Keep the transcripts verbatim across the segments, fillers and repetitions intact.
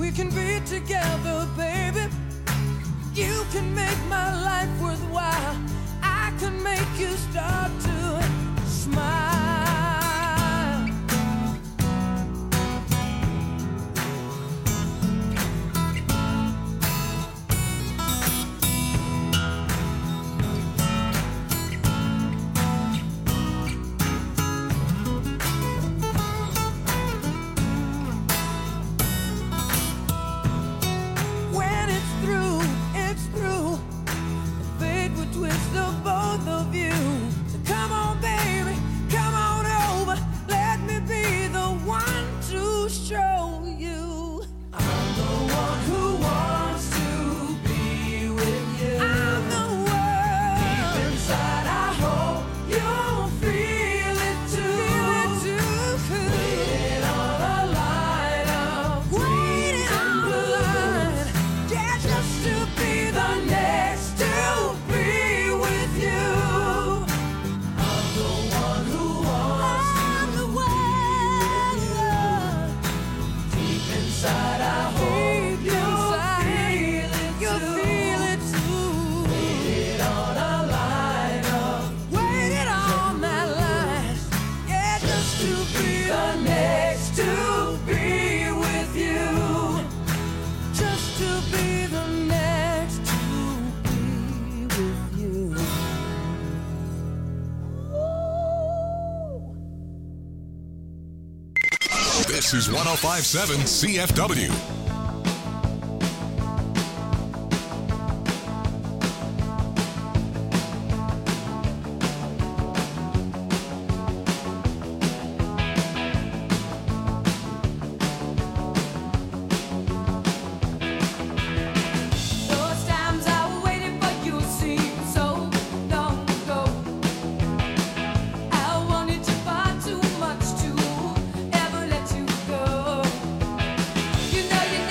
we can be together, baby. You can make my life worthwhile. I can make you start to smile. Twist of both of you. So come on, baby, come on over. Let me be the one to show you. I'm the one who wants to be with you. I'm the one. Deep inside, I hope you'll feel it too. Feel it too. Waiting on a line of waiting on a line. Yeah, just to be the next to be. Inside, I hope you feel it too. Feel it too. Waited on a line of, waited on that line. Yeah, just to be the next to be with you. Just to be the next to be with you. Ooh. This is one oh five point seven C F W. You know you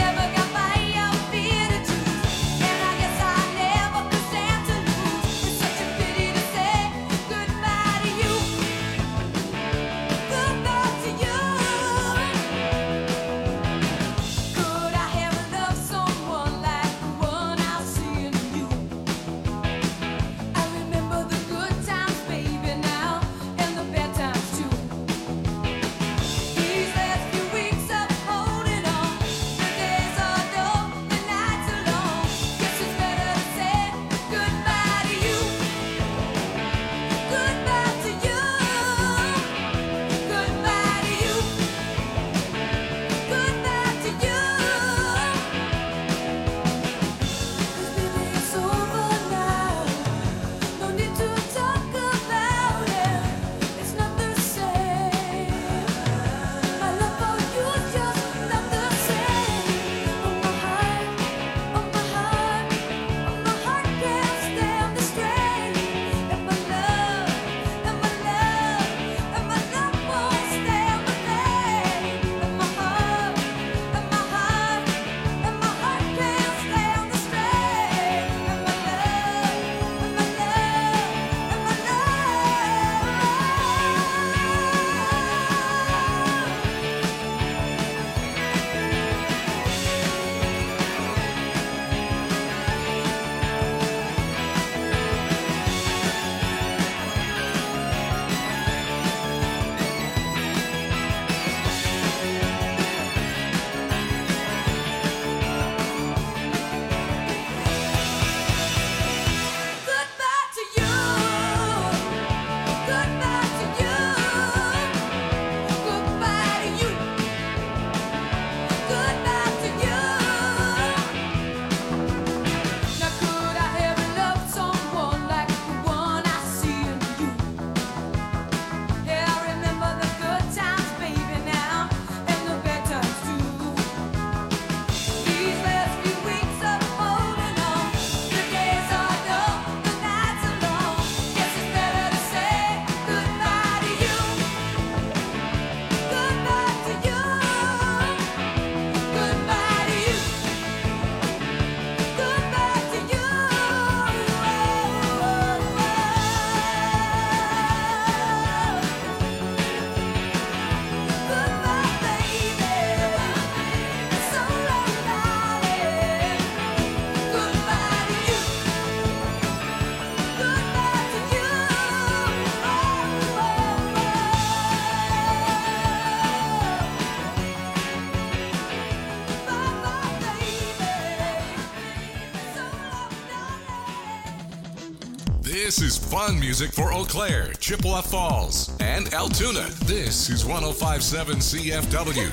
This is fun music for Eau Claire, Chippewa Falls, and Altoona. This is one oh five point seven C F W.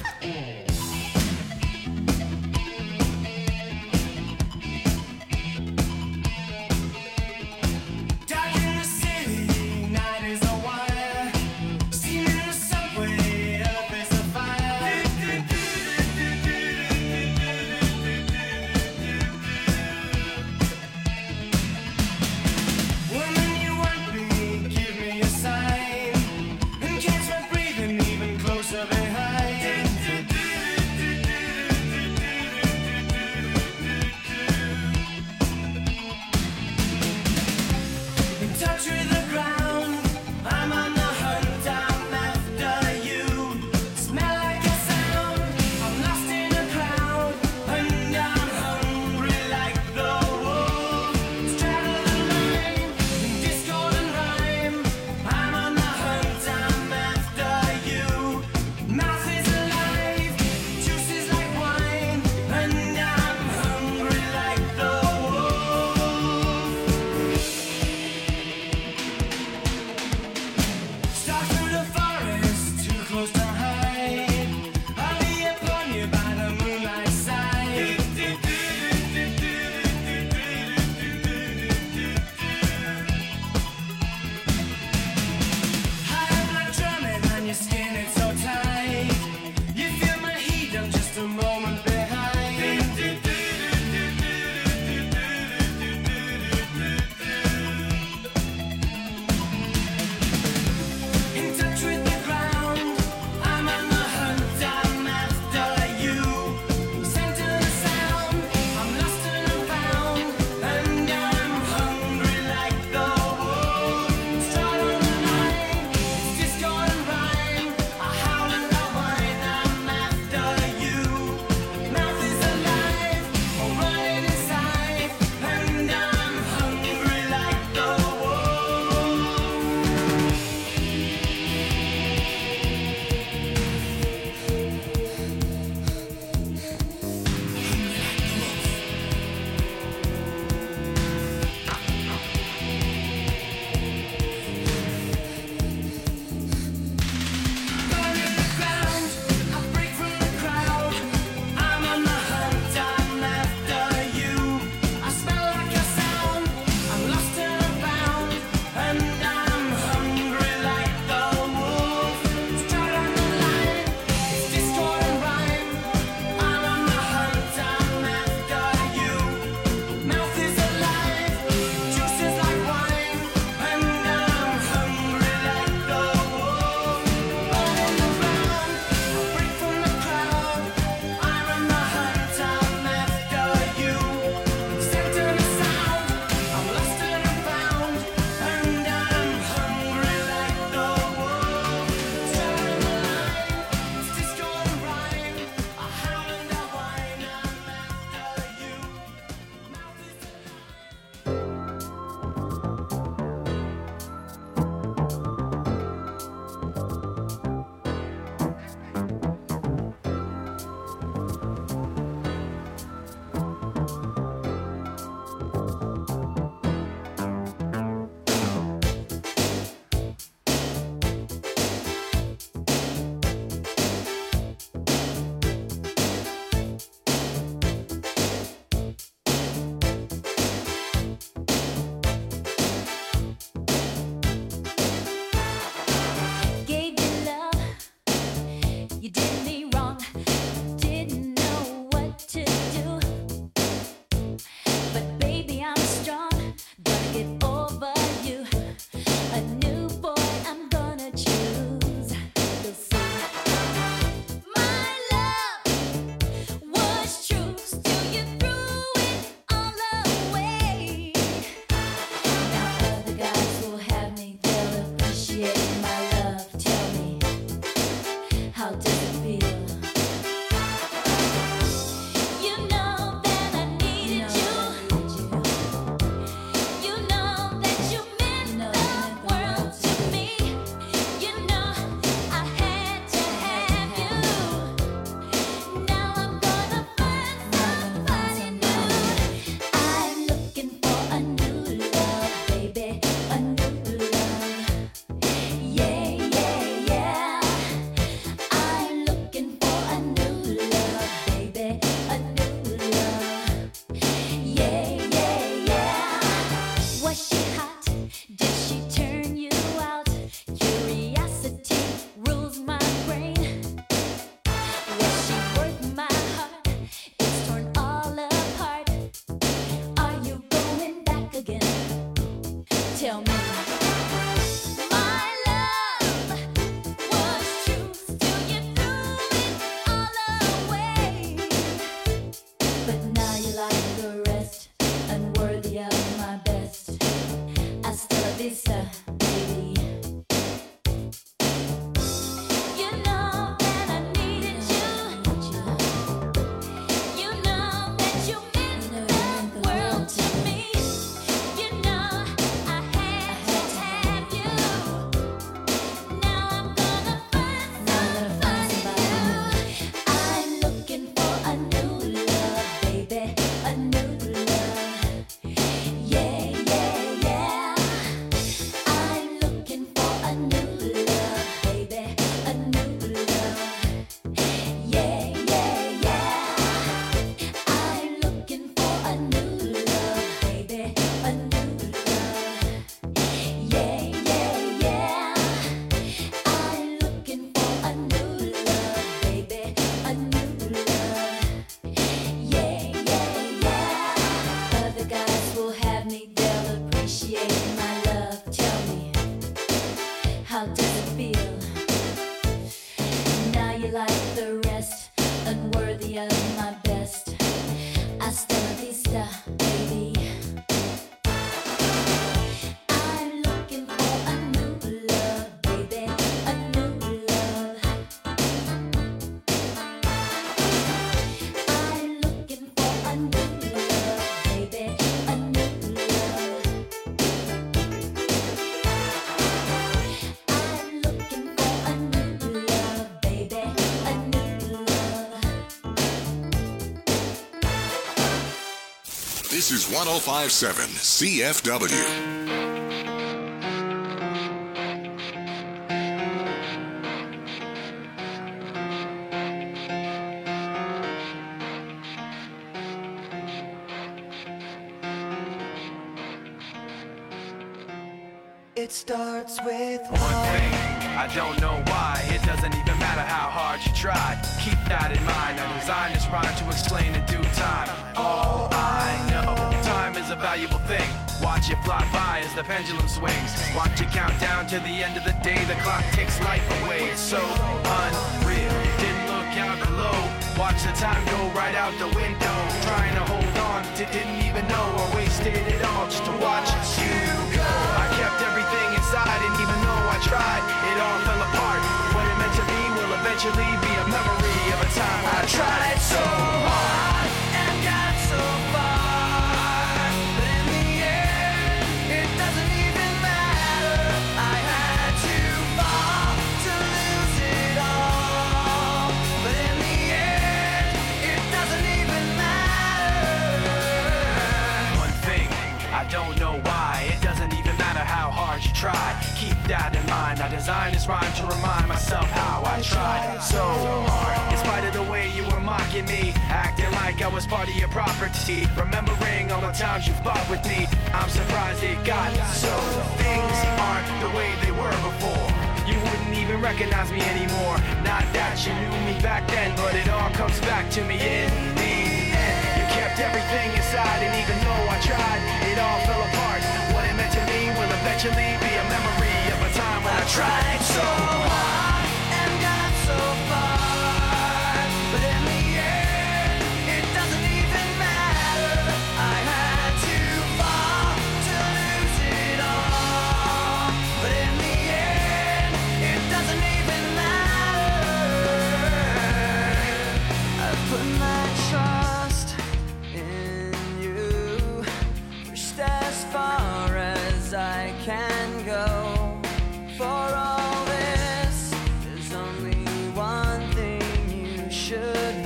Breathing even closer behind. tell me. My love was true, still you threw it all away. But now you like the rest, unworthy of my best. Hasta la vista, baby. You know that I needed you. You know that you meant the world to me. You know I had to have you. Now I'm gonna find somebody new. I'm looking for a new love, baby, a new love. Yeah, yeah, yeah. I'm looking for a new love, baby, a new love. Yeah, yeah, yeah. I'm looking for a new love, baby, a new love. Yeah, yeah, yeah. I'm looking for a new love, baby, a new love. Yeah, yeah, yeah. Other guys will have me, they'll appreciate my love. Tell me, how does it feel? Now you like the rest, unworthy of my best. Hasta la vista, baby. I'm looking for a new love, baby, a new love. I'm looking for a new love, baby, a new love. I'm looking for a new love, baby, a new love. This is one oh five point seven C F W. It starts with One thing, I don't know why. It doesn't even matter how hard you try. Keep that in mind. I designed this rhyme to explain in due time. All I know, time is a valuable thing. Watch it fly by as the pendulum swings. Watch it count down to the end of the day. The clock takes life away. It's so unreal. Didn't look out below. Watch the time go right out the window. Trying to hold on to didn't even know I wasted it all just to watch you go. I kept everything inside, and even though I tried, it all fell apart. What it meant to me will eventually be a memory of a time I tried so hard and got so far. But in the end, it doesn't even matter. I had to fall to lose it all. But in the end, it doesn't even matter. One thing, I don't know why. It doesn't even matter how hard you try. Keep that in mind. I designed this rhyme to remind myself how I tried so hard. In spite of the way you were mocking me, acting like I was part of your property, remembering all the times you fought with me, I'm surprised it got so. Things aren't the way they were before. You wouldn't even recognize me anymore. Not that you knew me back then, but it all comes back to me in the end. You kept everything inside, and even though I tried, it all fell apart. What it meant to me will eventually be a memory of a time when I tried so hard and got so far. But in the end, it doesn't even matter. I had to fall to lose it all. But in the end, it doesn't even matter. I put my trust in you, pushed as far as I can go. For all this, there's only one thing you should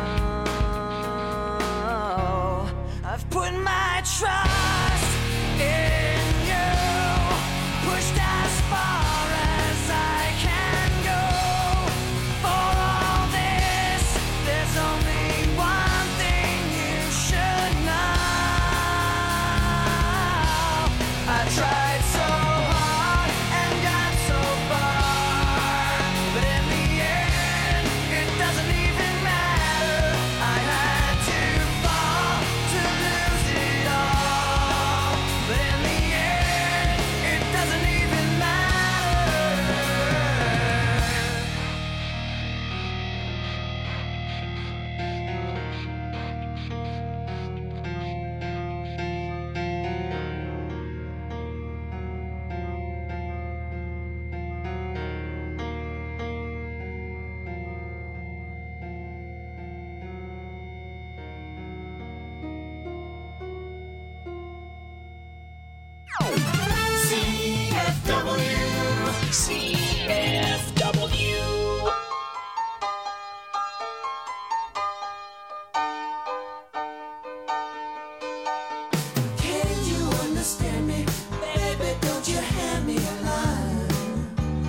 know. I've put my trust in you, pushed as far as I can go. For all this, there's only one thing you should know. I tried so hard and got so far, but in the end, it doesn't even matter. I had to fall to lose it all. C F W. Can you understand me? Baby, don't you hand me a line.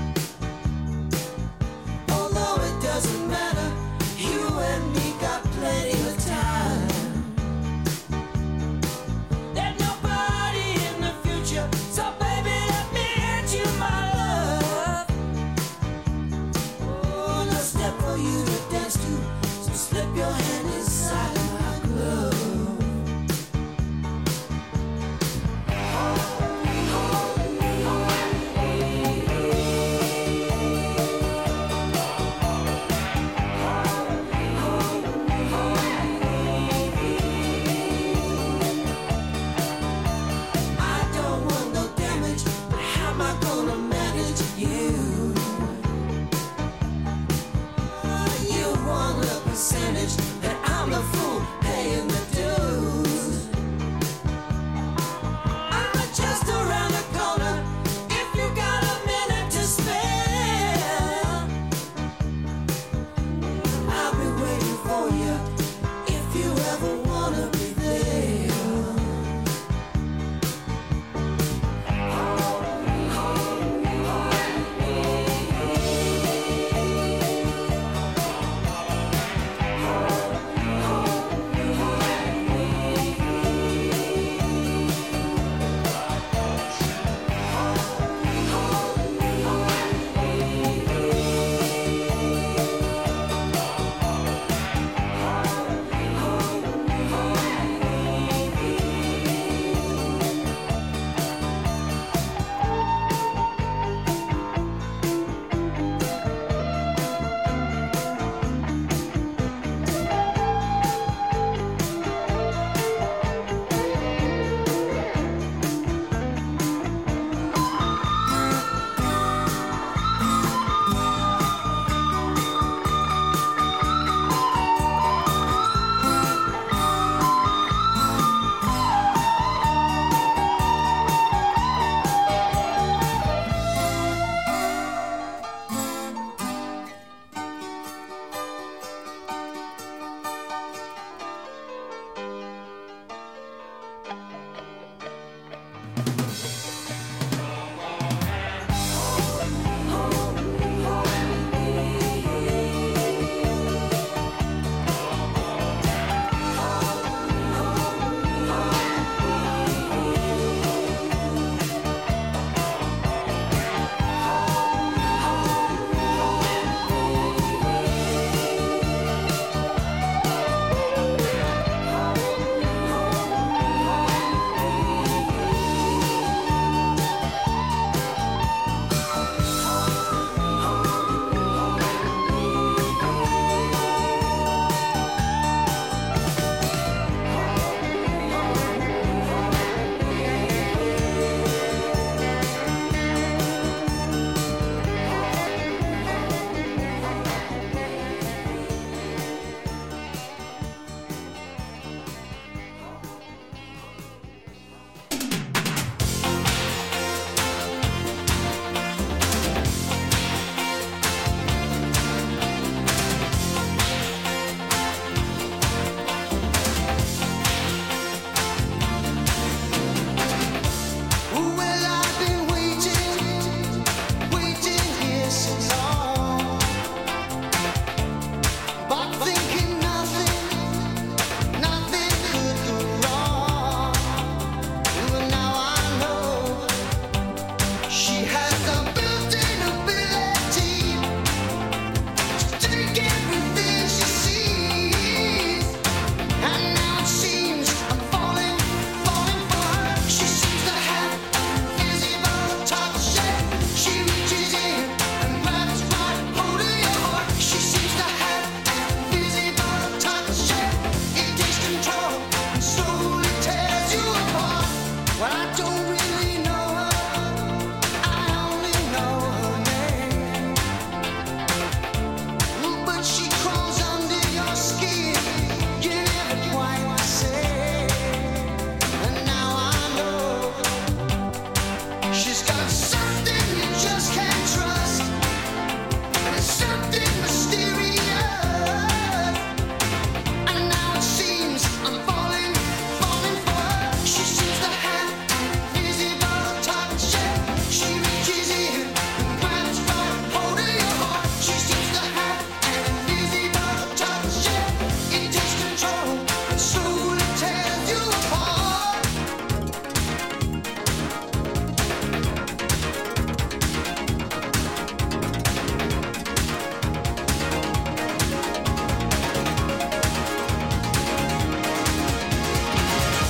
Although it doesn't matter, you and me got plenty of time. There's nobody in the future, so baby, let me hand you my love.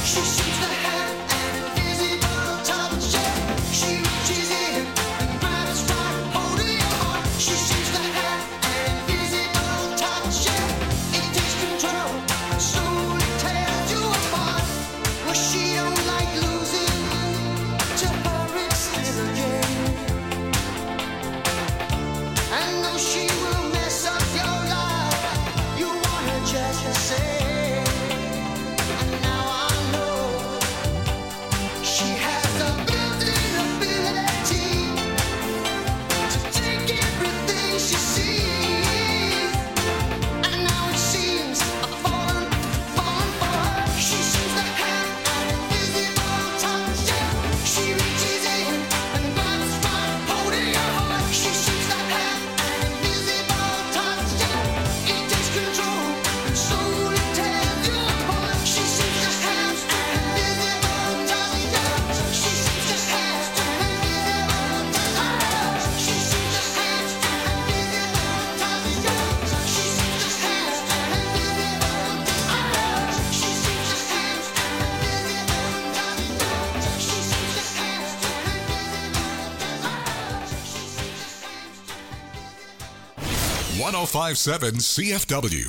one oh five point seven C F W.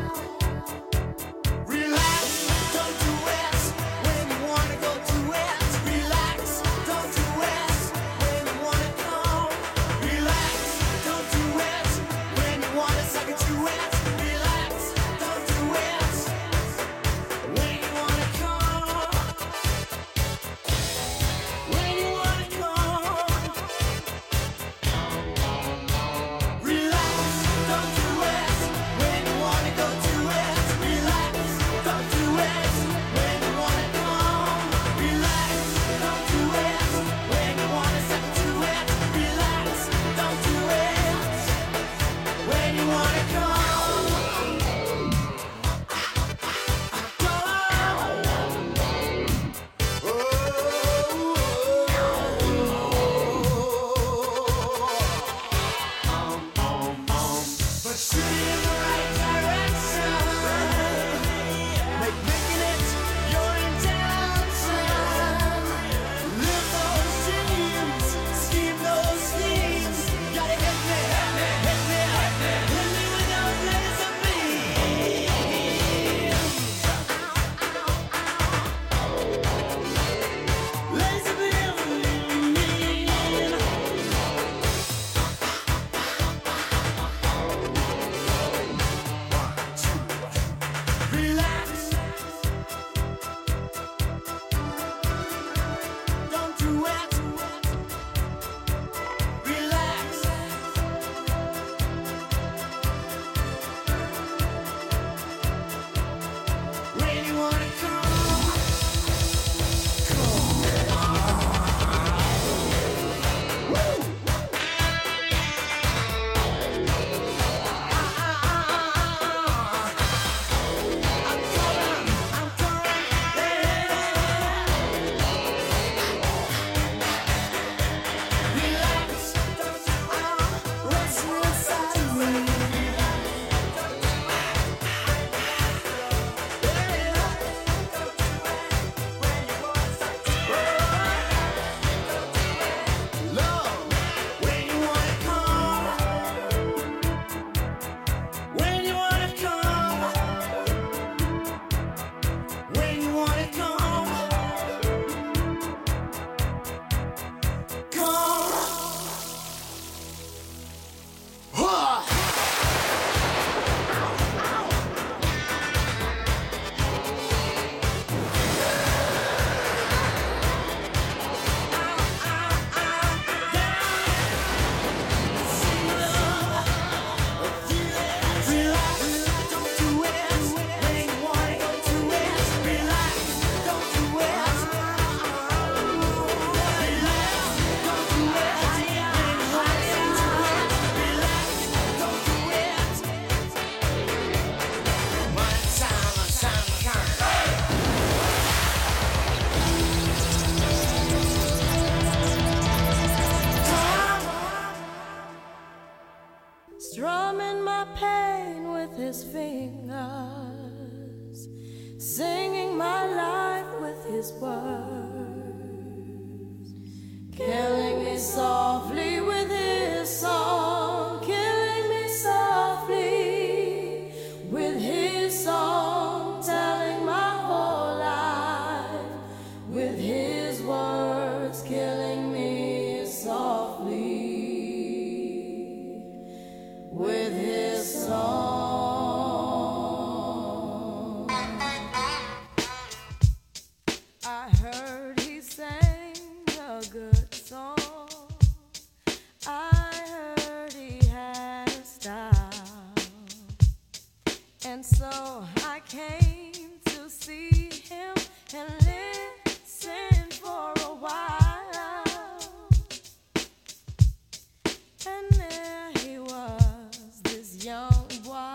Relax, don't do it when you wanna go to it. his fingers, singing my life with his words, killing me softly with his song, killing me softly with his song, telling my whole life with his words, killing me softly with his song. I heard he sang a good song. I heard he had a style. And so I came to see him and listen for a while. And there he was, this young boy,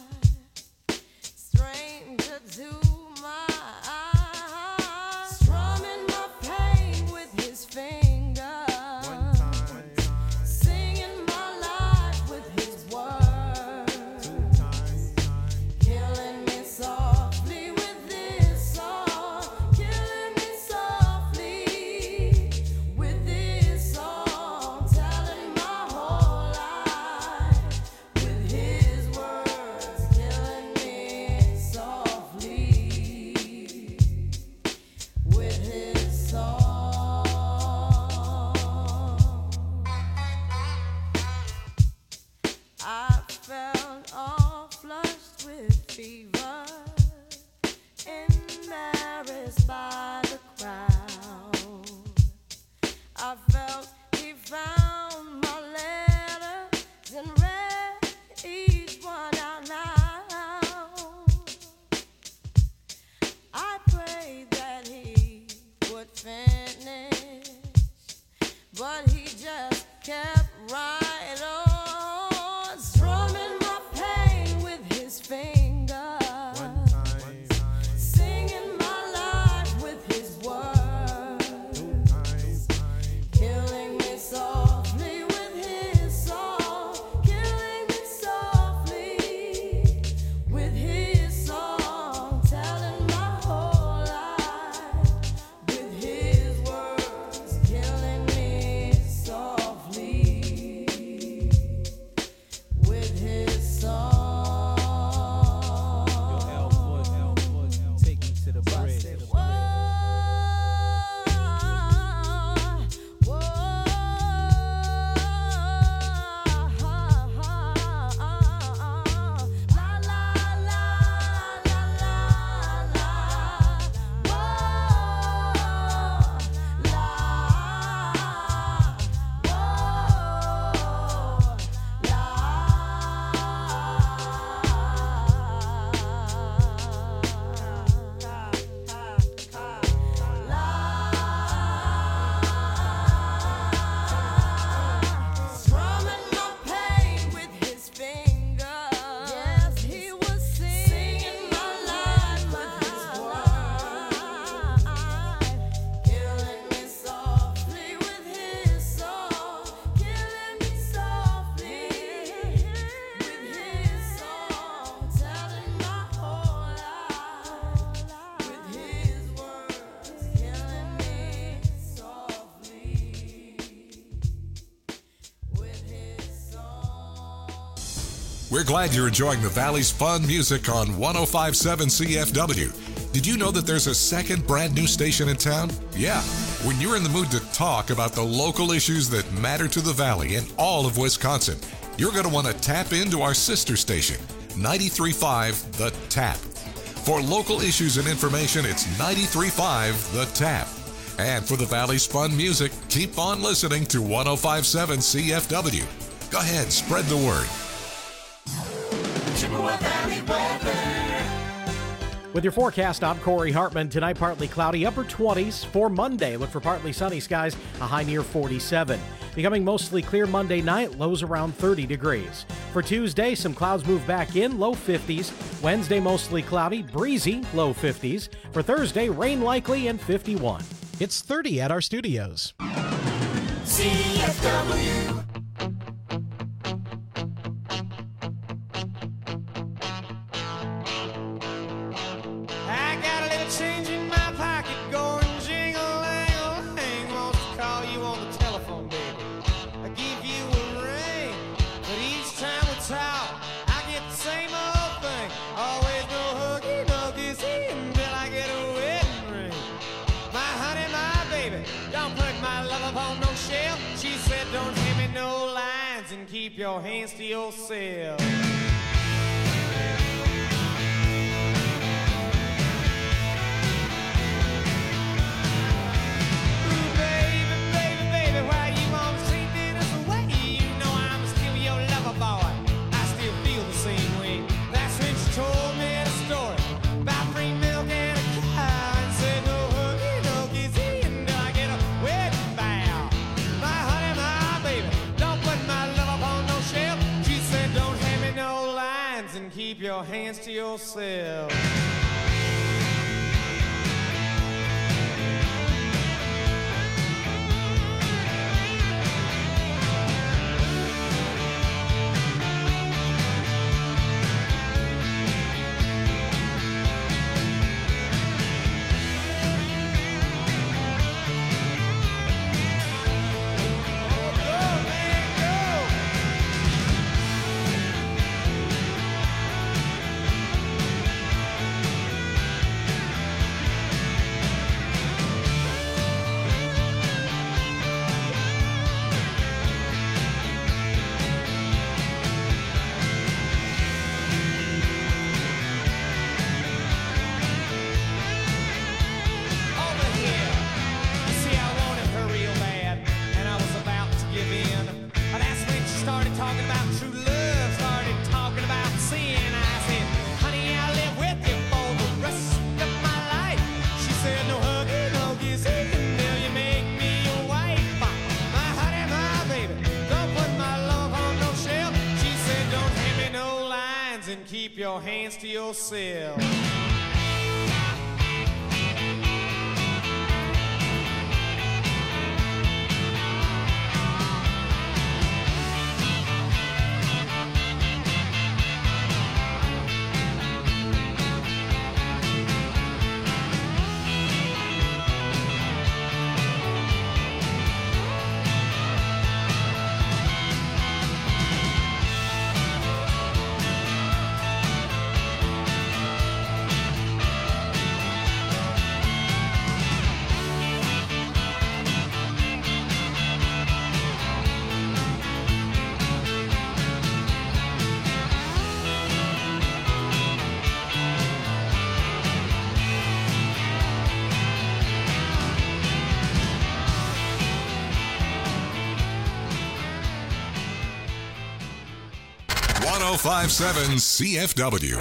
stranger to my eyes, strumming my pain with his fingers, singing my life with his words, killing me softly with this song, killing me softly with this song, telling my whole life with his words, killing me softly with his song. I felt all flushed with fever, embarrassed by the crowd. I felt he found my letters and read each one out loud. I prayed that he would finish, but he just kept right on, strumming my pain with his fingers, singing my life with his words, killing me softly with his song, killing me softly with his song, telling my whole life with his words, killing me softly with his song. Take me to the I bridge. said, whoa, whoa, la la la la la la, whoa, la, strumming my pain with his fingers. Yes, he was singing my life with his words, killing me softly with his song, killing me softly with his song, telling my whole life with his words, killing me softly with his song. We're glad you're enjoying the Valley's fun music on one oh five point seven C F W. Did you know that there's a second brand new station in town? Yeah. When you're in the mood to talk about the local issues that matter to the Valley and all of Wisconsin, you're going to want to tap into our sister station, ninety-three point five The Tap. For local issues and information, it's ninety-three point five The Tap. And for the Valley's fun music, keep on listening to one oh five point seven C F W. Go ahead, spread the word. Chippewa Valley weather. With your forecast, I'm Corey Hartman. Tonight, partly cloudy, upper twenties. For Monday, look for partly sunny skies, a high near forty-seven. Becoming mostly clear Monday night, lows around thirty degrees. For Tuesday, some clouds move back in, low fifties. Wednesday, mostly cloudy, breezy, low fifties. For Thursday, rain likely and fifty-one. It's thirty at our studios. C F W. and keep your hands to yourself. Keep your hands to yourself. Keep your hands to yourself. one oh five point seven C F W.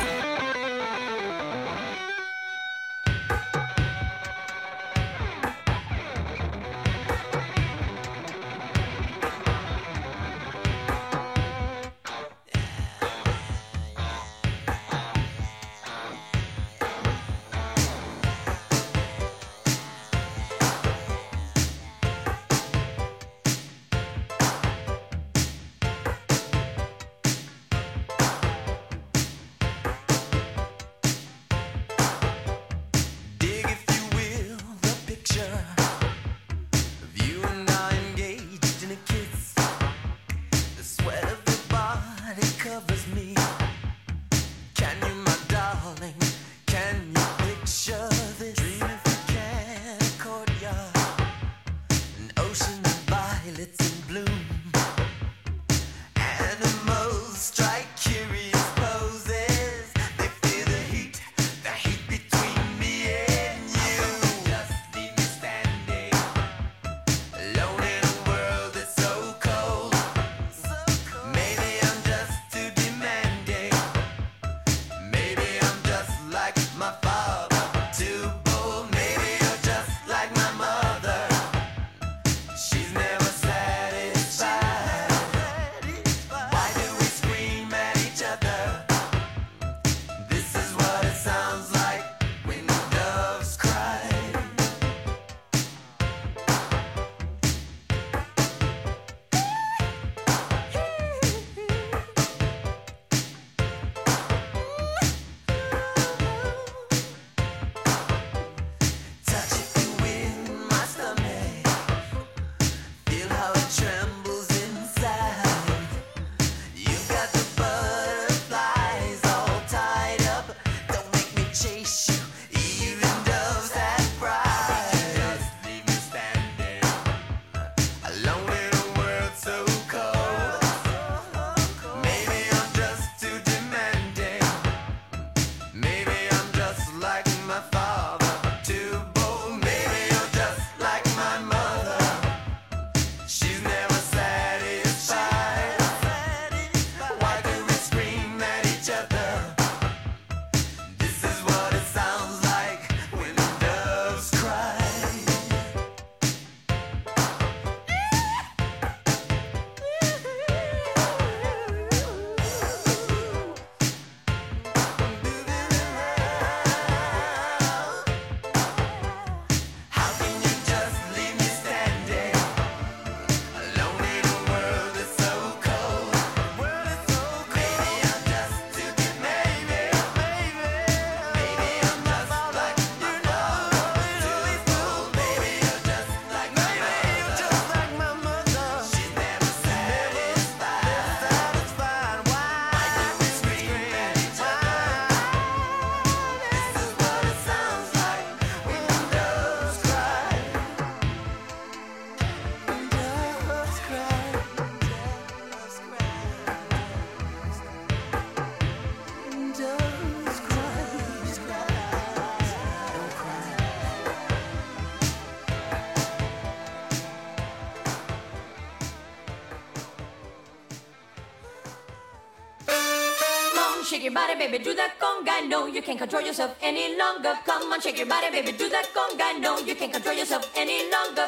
shake your body, baby, do that conga. No, you can't control yourself any longer. Come on, shake your body, baby, do that conga. No, you can't control yourself any longer.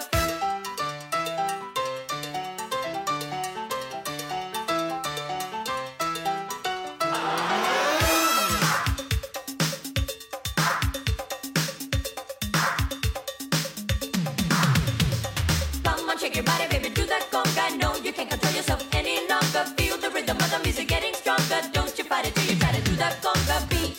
Come on, shake your body, baby, do that conga. No, you can't control yourself any longer. Feel the rhythm of the music getting stronger. Don't you fight it till you try to do that conga beat.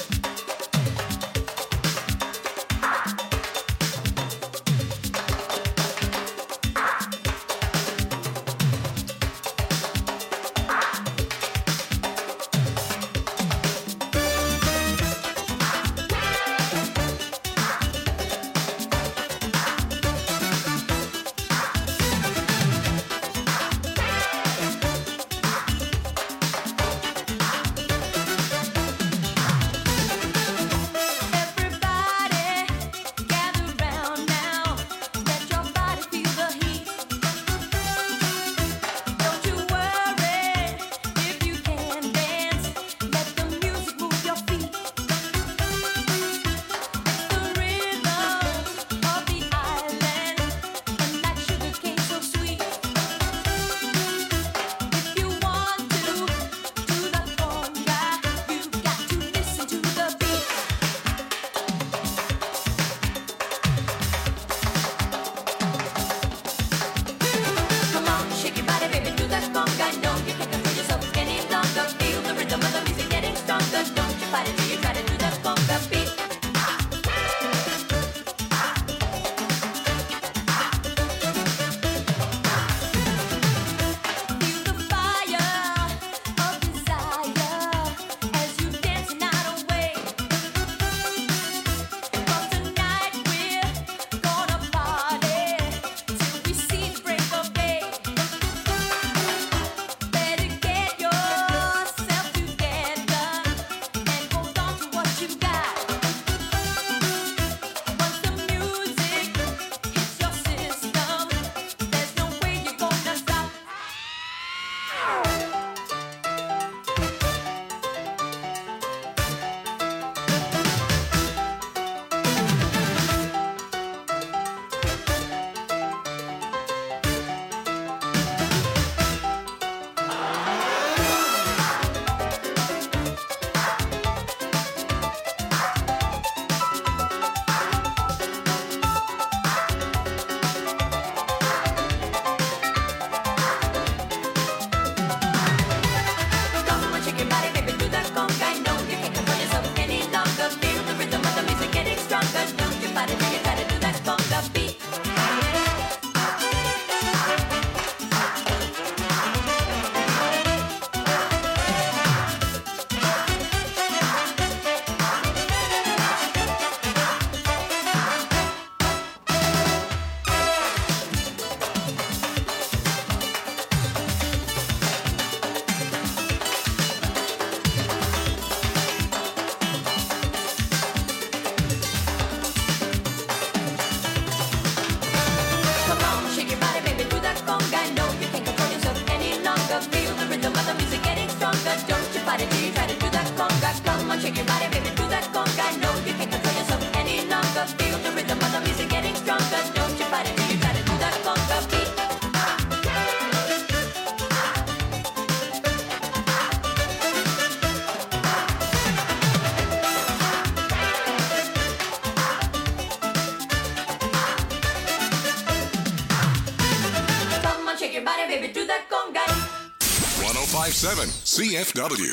one oh five point seven C F W.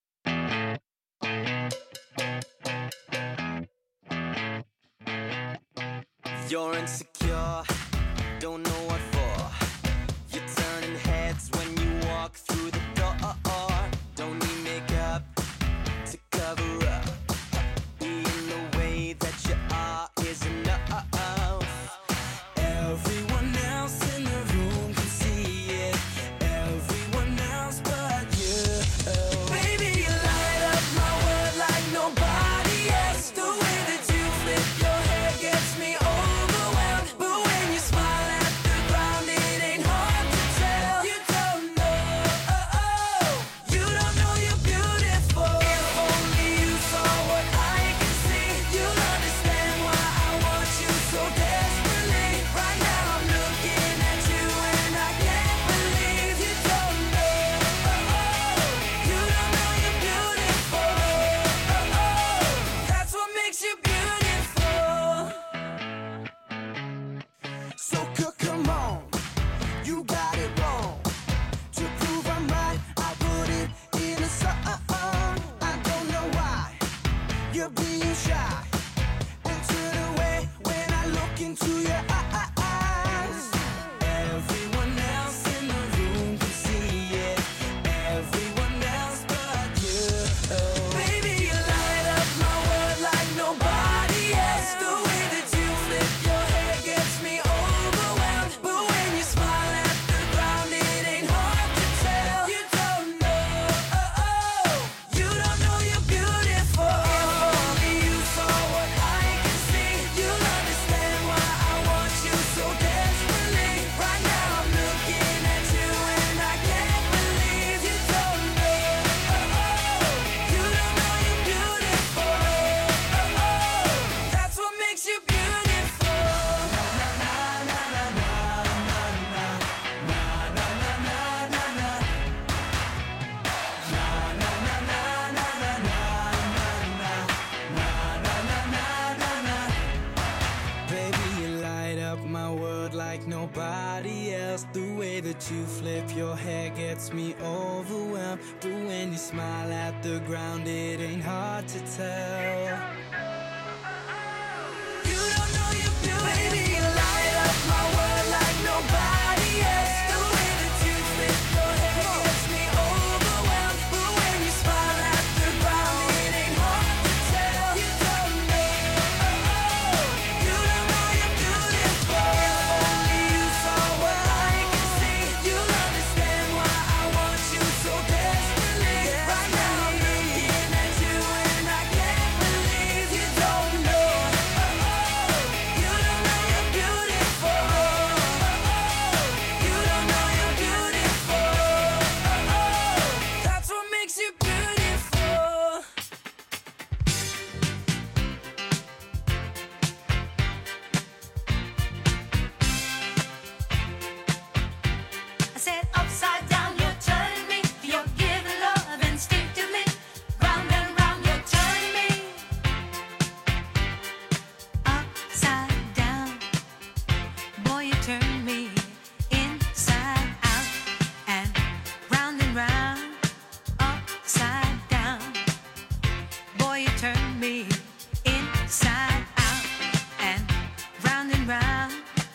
You're insecure, don't know what for. You're turning heads when you walk through the door. Don't need makeup to cover up. Being the way that you are is enough. Everyone else in the room can see it. Everyone else but you. Baby, you light up my world like nobody else. The way that you flip your hair gets me overwhelmed. But when you that you flip your hair gets me overwhelmed. But when you smile at the ground, it ain't hard to tell. You don't know you're beautiful. Baby, you light up my world like nobody else. The way that you flip your hair gets me overwhelmed. But when you smile at the ground, it ain't hard to tell. You don't know, you don't know you're beautiful. If only you saw what I can see, you'll understand why I want you so desperately. Right now I'm looking at you and I can't believe you don't know. You don't know you're beautiful. You don't know you're beautiful. That's what makes you beautiful. I said upside down, you're turning me. You're giving love instinctively. Round and round, you're turning me. Upside down, boy, you turn me inside out and round and round. Upside down, boy, you turn me inside out and round and round.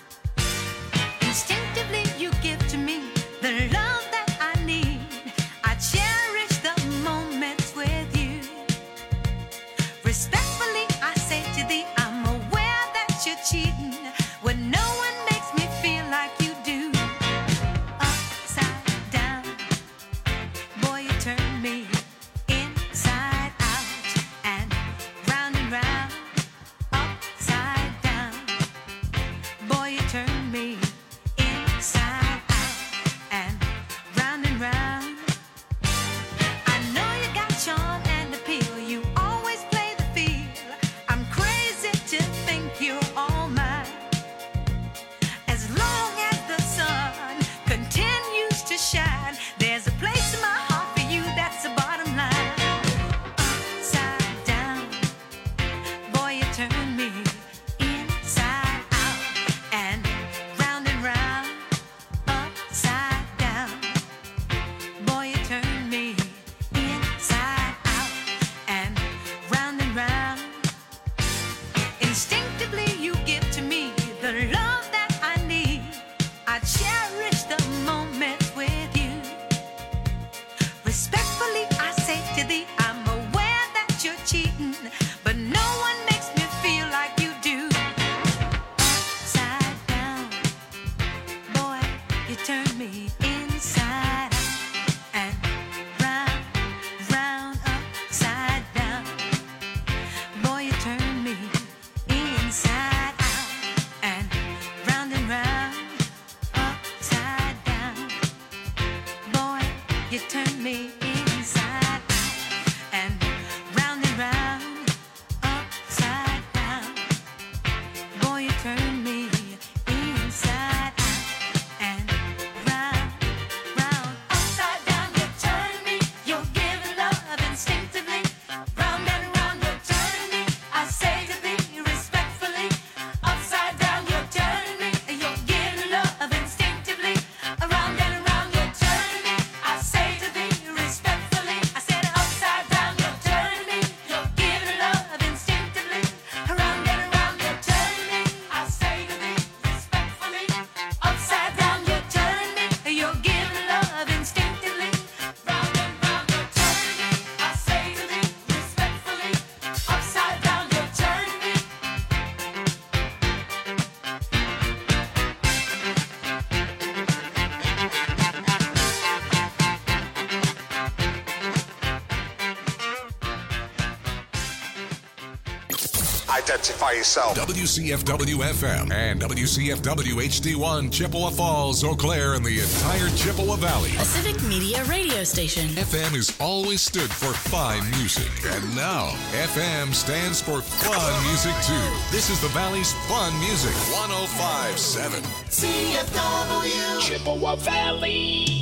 Instinctively you give to me the love that I need. I cherish the moments with you. Respectfully I say to thee, I'm aware that you're cheating when no one makes me feel like you do. Upside down, boy, you turn me inside out and round and round. Upside down, boy, you turn me inside out and round and round. I know you got charm and appeal. You always play the field. I'm crazy to think you're all mine. As long as the sun continues to shine, there's a place in my heart for you. That's the bottom line. Upside down, boy, you turn me inside out and round and round. Upside down, boy, you turn me inside out and round and round. Instinctively you give to me the love that I need. I cherish the moments with you. Respectfully I say to thee, I'm aware that you're cheating, but no one makes me feel like you do. Upside down, boy, you turn me inside out and round, round, upside down. Boy, you turn me inside out and round and round, upside down. Boy, you turn me inside out and round and round, upside down. Boy, you turn me inside out and round, round, upside down. You turn me. You're giving love instinctively. Round and round, you're turning me. I say to thee respectfully. Upside down, you're turning me. You're giving love instinctively. Around and around, you're turning me. I say to thee respectfully. I said upside down, you're turning me. You're giving love instinctively. Around and around, you're turning me. I say to thee respectfully. Upside down, you're turning me. You're giving love instinctively. Round and round, you're turning me. I say to thee respectfully. Upside down, you're turning me. Identify yourself. W C F W F M and W C F W H D one, Chippewa Falls, Eau Claire, and the entire Chippewa Valley. A civic media radio station. F M has always stood for fine music, and now F M stands for fun music too. This is the Valley's fun music, one oh five point seven C F W Chippewa Valley.